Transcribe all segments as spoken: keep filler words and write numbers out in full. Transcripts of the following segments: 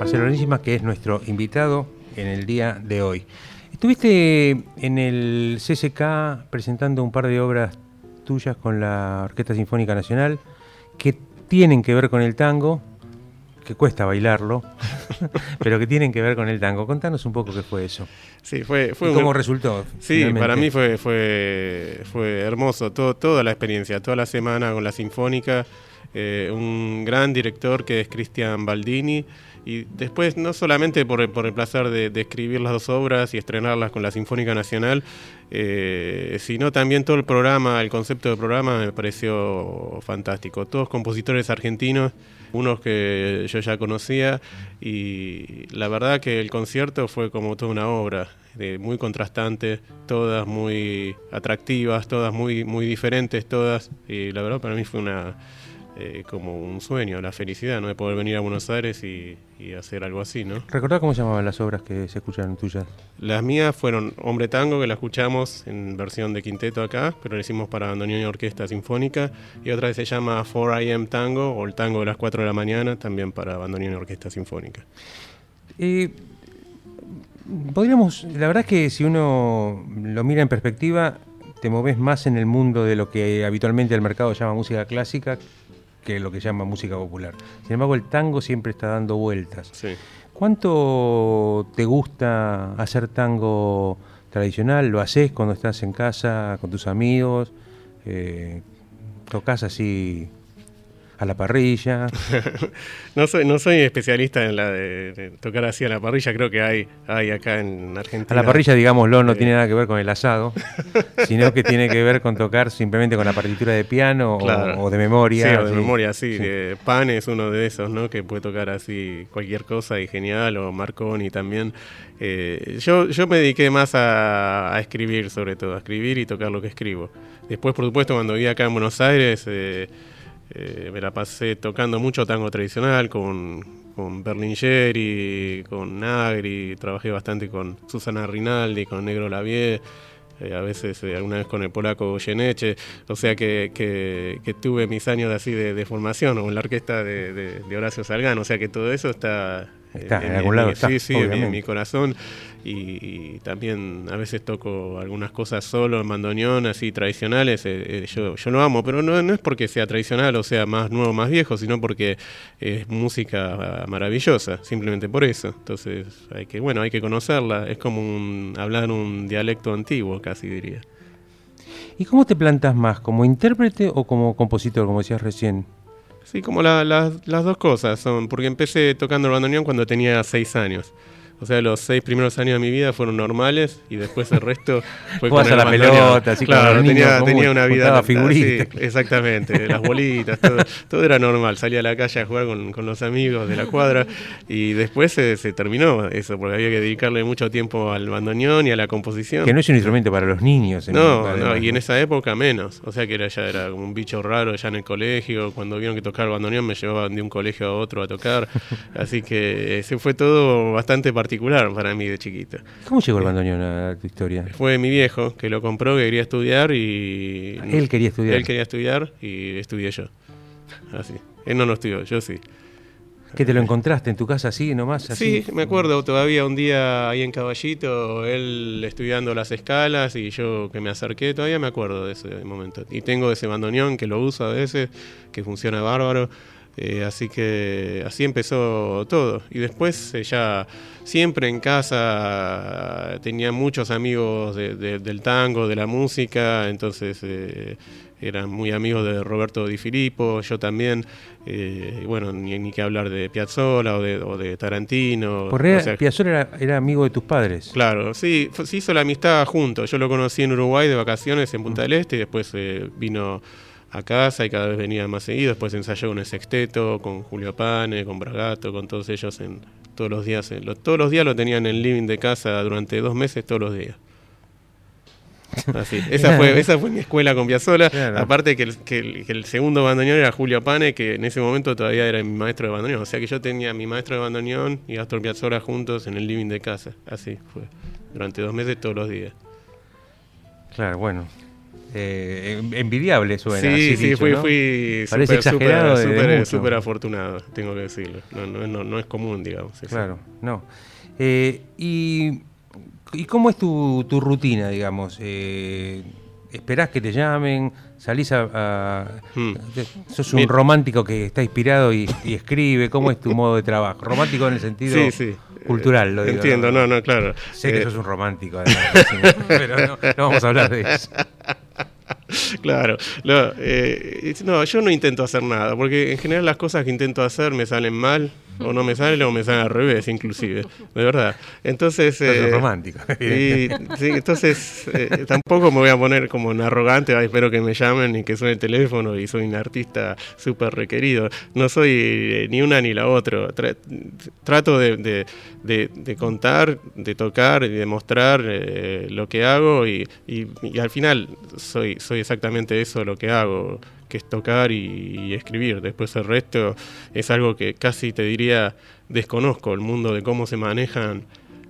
Marcelo Orenísima, que es nuestro invitado en el día de hoy. Estuviste en el C C K presentando un par de obras tuyas con la Orquesta Sinfónica Nacional que tienen que ver con el tango, que cuesta bailarlo, pero que tienen que ver con el tango. Contanos un poco qué fue eso. Sí, fue, fue ¿Y un... cómo resultó? Sí, finalmente? Para mí fue, fue, fue hermoso, todo, toda la experiencia, toda la semana con la Sinfónica, eh, un gran director que es Cristian Baldini, y después no solamente por, por el placer de, de escribir las dos obras y estrenarlas con la Sinfónica Nacional, eh, sino también todo el programa, el concepto del programa me pareció fantástico. Todos compositores argentinos, unos que yo ya conocía, y la verdad que el concierto fue como toda una obra, de muy contrastante, todas muy atractivas, todas muy, muy diferentes, todas, y la verdad para mí fue una... Eh, como un sueño, la felicidad, ¿no? De poder venir a Buenos Aires y, y hacer algo así, ¿no? ¿Recordás cómo se llamaban las obras que se escucharon tuyas? Las mías fueron Hombre Tango, que la escuchamos en versión de quinteto acá, pero la hicimos para bandoneón y orquesta sinfónica, y otra que se llama cuatro a eme Tango, o el tango de las cuatro de la mañana, también para bandoneón y orquesta sinfónica. Eh, podríamos, la verdad es que si uno lo mira en perspectiva, te movés más en el mundo de lo que habitualmente el mercado llama música clásica que lo que llama música popular. Sin embargo, el tango siempre está dando vueltas. Sí. ¿Cuánto te gusta hacer tango tradicional? ¿Lo haces cuando estás en casa con tus amigos? Eh, ¿Tocás así a la parrilla? no soy no soy especialista en la de, de tocar así a la parrilla, creo que hay hay acá en Argentina. A la parrilla, digámoslo, no eh. tiene nada que ver con el asado, sino que tiene que ver con tocar simplemente con la partitura de piano, claro, o, o de memoria. Sí, o de sí. memoria, sí. sí. Eh, Pan es uno de esos, ¿no? Que puede tocar así cualquier cosa y genial, o Marconi también. Eh, yo, yo me dediqué más a, a escribir, sobre todo, a escribir y tocar lo que escribo. Después, por supuesto, cuando viví acá en Buenos Aires... Eh, Eh, me la pasé tocando mucho tango tradicional con, con Berlingeri, con Nagri, trabajé bastante con Susana Rinaldi, con Negro Lavie, eh, a veces eh, alguna vez con el polaco Goyeneche, o sea que, que, que tuve mis años así de, de formación, o en la orquesta de, de, de Horacio Salgán, o sea que todo eso está... Está, en, en algún lado mi, está, sí, sí, en mi, en mi corazón, y, y también a veces toco algunas cosas solo en bandoneón, así tradicionales, eh, eh, yo, yo lo amo, pero no, no es porque sea tradicional o sea más nuevo, más viejo, sino porque es música maravillosa, simplemente por eso. Entonces hay que, bueno, hay que conocerla, es como un, hablar un dialecto antiguo, casi diría. ¿Y cómo te plantas más, como intérprete o como compositor, como decías recién? Sí, como la, la, las dos cosas son, porque empecé tocando el bandoneón cuando tenía seis años. O sea, los seis primeros años de mi vida fueron normales y después el resto fue con el a la bandoneón. pelota, así claro, como tenía, niño, tenía una vida... figuritas. Sí, exactamente, las bolitas, todo, todo era normal. Salía a la calle a jugar con, con los amigos de la cuadra y después se, se terminó eso, porque había que dedicarle mucho tiempo al bandoneón y a la composición. Que no es un instrumento para los niños. En no, además, no, y en esa época menos. O sea que era, ya era como un bicho raro ya en el colegio. Cuando vieron que tocaba el bandoneón me llevaban de un colegio a otro a tocar. Así que se fue todo bastante particular para mí de chiquito. ¿Cómo llegó el bandoneón a tu historia? Fue mi viejo que lo compró, que quería estudiar y... Él quería estudiar. Él quería estudiar y estudié yo. Así. Él no lo estudió, yo sí. ¿Que te lo encontraste en tu casa así nomás? Así? Sí, me acuerdo todavía un día ahí en Caballito, él estudiando las escalas y yo que me acerqué, todavía me acuerdo de ese momento. Y tengo ese bandoneón que lo uso a veces, que funciona bárbaro. Eh, así que así empezó todo. Y después eh, ya siempre en casa tenía muchos amigos de, de, del tango, de la música, entonces eh, eran muy amigos de Roberto Di Filippo, yo también, eh, bueno, ni, ni que hablar de Piazzolla o de, o de Tarantino. Por o sea, Piazzolla era, era amigo de tus padres. Claro, sí, se hizo la amistad juntos. Yo lo conocí en Uruguay de vacaciones en Punta del Este y después eh, vino a casa y cada vez venía más seguido. Después ensayó con el sexteto, con Julio Pane, con Bragato, con todos ellos en todos los días. En, lo, todos los días lo tenían en el living de casa durante dos meses, todos los días. Así, esa fue esa fue mi escuela con Piazzolla. Claro. Aparte que el, que, el, que el segundo bandoneón era Julio Pane, que en ese momento todavía era mi maestro de bandoneón. O sea que yo tenía a mi maestro de bandoneón y Astor Piazzolla juntos en el living de casa. Así fue, durante dos meses todos los días. Claro, bueno. Eh, envidiable suena. Sí, así sí, dicho, fui, ¿no? fui Parece exagerado de- de súper mucho. súper afortunado, tengo que decirlo. No, no, no, no es común, digamos. eso. Claro, no. Eh, y, ¿Y cómo es tu, tu rutina, digamos? Eh, ¿Esperás que te llamen? ¿Salís a...? a- Hmm. ¿Sos un Bien. romántico que está inspirado y, y escribe? ¿Cómo es tu modo de trabajo? Romántico en el sentido Sí, sí. cultural, lo Eh, digo. Entiendo, no, no, claro. Sé que Eh, sos un romántico, además, pero no, no vamos a hablar de eso. Claro, no, eh, no, yo no intento hacer nada, porque en general las cosas que intento hacer me salen mal, o no me salen, o me salen al revés, inclusive, de verdad. Entonces, Sos eh, un romántico. y, sí, entonces eh, tampoco me voy a poner como un arrogante, "Ay, espero que me llamen y que suene el teléfono y soy un artista súper requerido". No soy eh, ni una ni la otra. Tra- trato de, de- de- de contar, de tocar y de mostrar eh, lo que hago y, y- y al final soy, soy exactamente eso lo que hago, que es tocar y, y escribir. Después el resto es algo que casi te diría desconozco, el mundo de cómo se manejan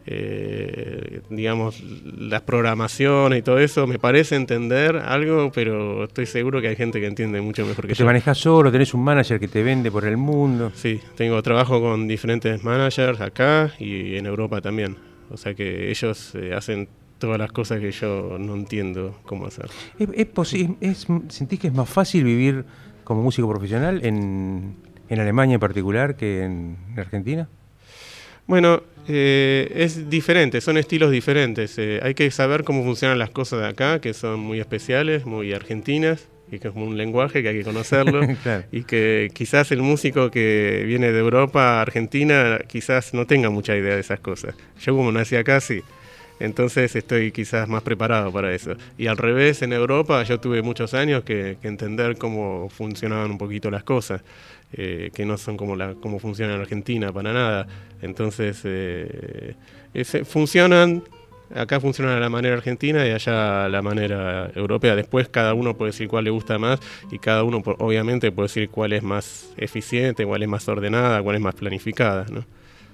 eh, digamos, las programaciones y todo eso. Me parece entender algo, pero estoy seguro que hay gente que entiende mucho mejor que ¿Te yo. manejas solo? ¿Tenés un manager que te vende por el mundo? Sí, tengo trabajo con diferentes managers acá y en Europa también. O sea que ellos eh, hacen todas las cosas que yo no entiendo cómo hacer. ¿Es, es posi- es- ¿Sentís que es más fácil vivir como músico profesional en, en Alemania en particular que en Argentina? Bueno, eh, es diferente, son estilos diferentes. Eh, hay que saber cómo funcionan las cosas de acá, que son muy especiales, muy argentinas, y que es como un lenguaje que hay que conocerlo. Claro. Y que quizás el músico que viene de Europa a Argentina quizás no tenga mucha idea de esas cosas. Yo como nací acá, sí. Entonces estoy quizás más preparado para eso. Y al revés, en Europa yo tuve muchos años que, que entender cómo funcionaban un poquito las cosas, eh, que no son como, la, como funciona en Argentina para nada. Entonces eh, ese, funcionan, acá funcionan a la manera argentina y allá a la manera europea. Después cada uno puede decir cuál le gusta más y cada uno por, obviamente puede decir cuál es más eficiente, cuál es más ordenada, cuál es más planificada, ¿no?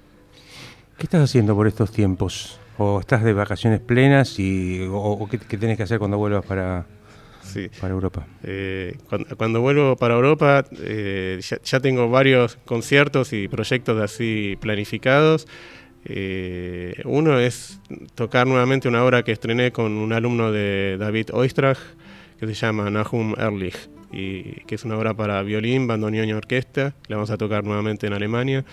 ¿Qué estás haciendo por estos tiempos? ¿O estás de vacaciones plenas y, o, o qué, qué tenés que hacer cuando vuelvas para, Sí. para Europa? Eh, cuando, cuando vuelvo para Europa, eh, ya, ya tengo varios conciertos y proyectos así planificados. Eh, uno es tocar nuevamente una obra que estrené con un alumno de David Oistrakh, que se llama Nahum Ehrlich, y que es una obra para violín, bandoneón y orquesta. La vamos a tocar nuevamente en Alemania.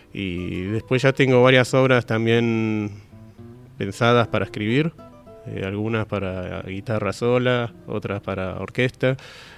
Y después ya tengo varias obras también pensadas para escribir. Eh, algunas para guitarra sola, otras para orquesta,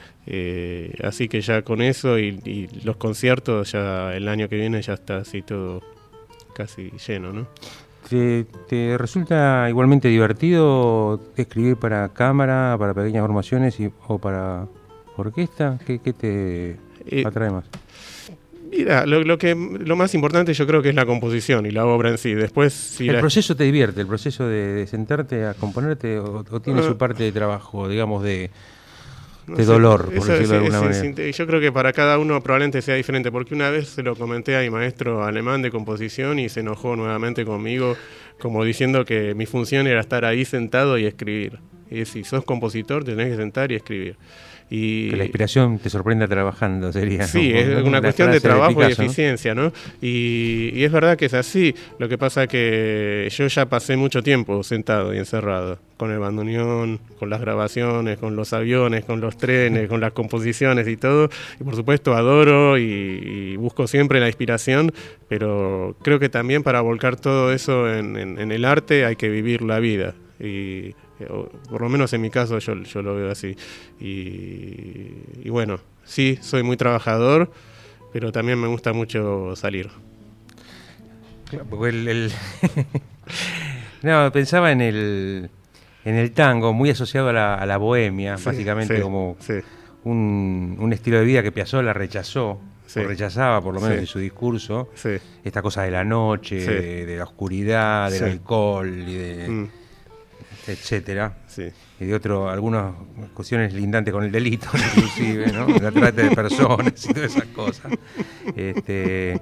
eh, así que ya con eso y, y los conciertos ya el año que viene ya está así todo casi lleno, ¿no? ¿Te, te resulta igualmente divertido escribir para cámara, para pequeñas formaciones y, o para orquesta? ¿Qué, qué te Eh, atrae más? Mira, lo, lo que lo más importante yo creo que es la composición y la obra en sí. Después si ¿El la, proceso te divierte? ¿El proceso de, de sentarte a componerte o, o tiene Uh, su parte de trabajo, digamos, de, no de sé, dolor, por eso decirlo es- de alguna es- manera? es- yo creo que para cada uno probablemente sea diferente, porque una vez se lo comenté a mi maestro alemán de composición y se enojó nuevamente conmigo, como diciendo que mi función era estar ahí sentado y escribir. Y si sos compositor tenés que sentar y escribir. Y Que la inspiración te sorprenda trabajando, sería. sí, ¿no? es Una una cuestión de frase trabajo Picasso, y ¿no? eficiencia, ¿no? Y, y es verdad que es así. Lo que pasa que yo ya pasé mucho tiempo sentado y encerrado, con el bandoneón, con las grabaciones, con los aviones, con los trenes, con las composiciones y todo. Y por supuesto adoro y, y busco siempre la inspiración, pero creo que también para volcar todo eso en, en, en el arte hay que vivir la vida. Y o por lo menos en mi caso yo, yo lo veo así. Y, y bueno, sí, soy muy trabajador, pero también me gusta mucho salir. Claro, porque el, el no, pensaba en el en el tango, muy asociado a la, a la bohemia, Sí, básicamente sí, como sí. un, un estilo de vida que Piazzolla rechazó, Sí. o rechazaba por lo menos Sí. en su discurso, Sí. esta cosa de la noche, Sí. de, de la oscuridad, del Sí. alcohol y de Mm, etcétera. sí. Y de otro, algunas cuestiones lindantes con el delito, inclusive, ¿no? La trata de personas y todas esas cosas. Este,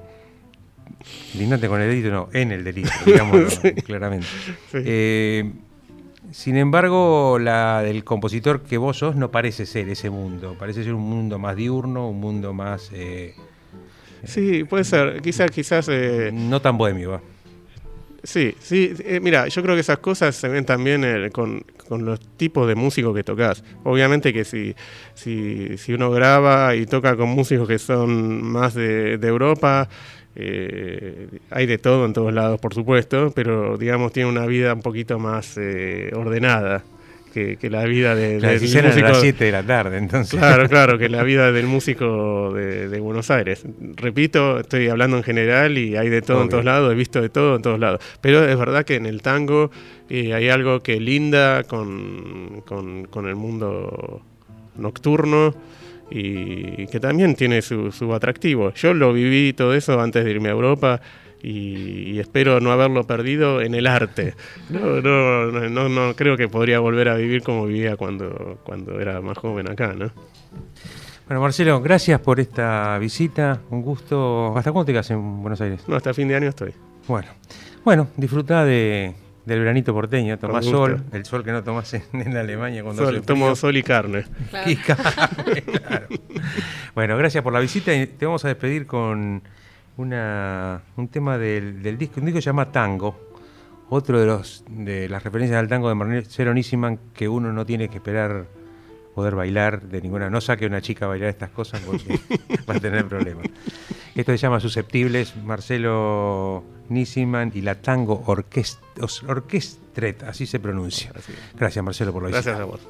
lindante con el delito, no, en el delito, digámoslo Sí. claramente. Sí. Eh, Sin embargo, la del compositor que vos sos no parece ser ese mundo, parece ser un mundo más diurno, un mundo más... Eh, sí, puede ser, quizás... quizás eh, no tan bohemio, va. Sí, sí, eh, mira, yo creo que esas cosas se ven también eh, con, con los tipos de músicos que tocas. Obviamente que si, si, si uno graba y toca con músicos que son más de, de Europa, eh, hay de todo en todos lados, por supuesto, pero digamos tiene una vida un poquito más eh, ordenada. Que, que la vida de, claro, del si músico... a las siete de la tarde, entonces. Claro, claro, que la vida del músico de, de Buenos Aires. Repito, estoy hablando en general y hay de todo Obvio. En todos lados, he visto de todo en todos lados. Pero es verdad que en el tango eh, hay algo que linda con, con, con el mundo nocturno y que también tiene su, su atractivo. Yo lo viví todo eso antes de irme a Europa. Y, y espero no haberlo perdido en el arte. No, no, no, no, no creo que podría volver a vivir como vivía cuando, cuando era más joven acá, ¿no? Bueno, Marcelo, gracias por esta visita. Un gusto. ¿Hasta cuándo te quedas en Buenos Aires? No, hasta fin de año estoy. Bueno, bueno, disfrutá de, del veranito porteño. Tomás sol, el sol que no tomás en, en Alemania cuando sol, hace frío. Tomo sol y carne. Claro. Y carne, claro. Bueno, gracias por la visita y te vamos a despedir con... Una, un tema del, del disco, un disco que se llama Tango, otro de los de las referencias al tango de Marcelo Nísman que uno no tiene que esperar poder bailar de ninguna, no saque a una chica a bailar estas cosas porque va a tener problemas. Esto se llama Susceptibles, Marcelo Nísman y la Tango Orquest, Orquestret, así se pronuncia. Así. Gracias, Marcelo, por la visita. Gracias a vos.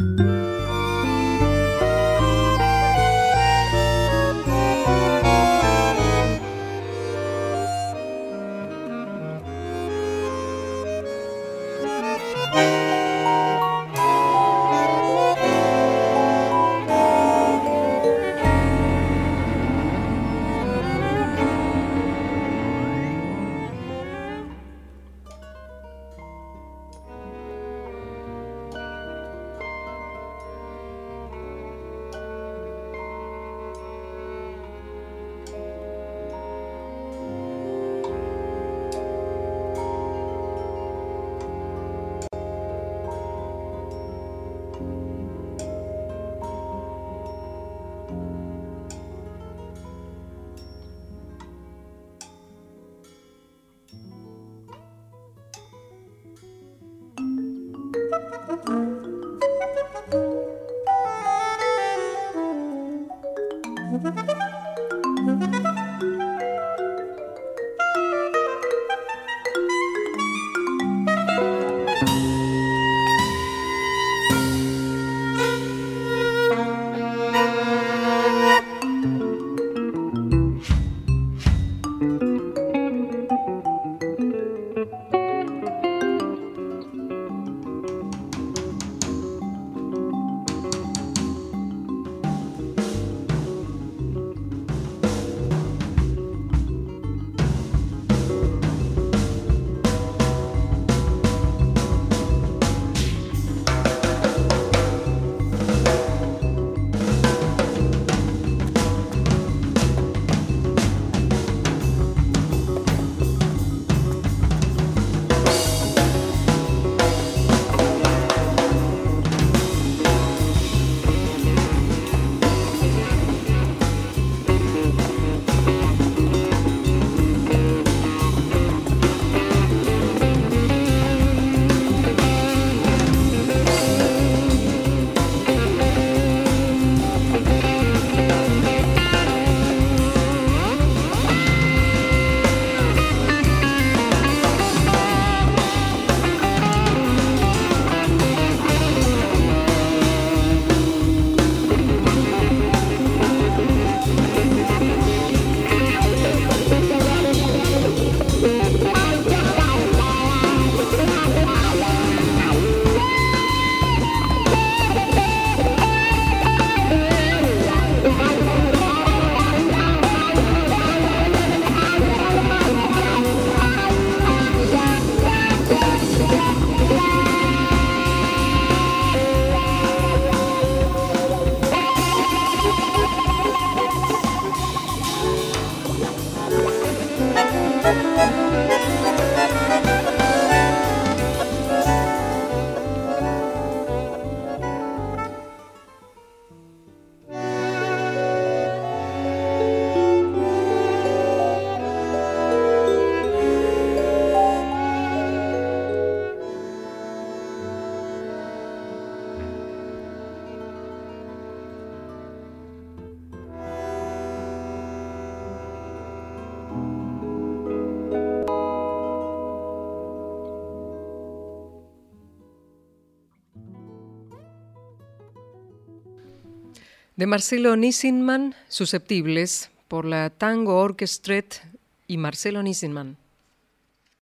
De Marcelo Nissenmann, Susceptibles, por la Tango Orchestret y Marcelo Nissenmann.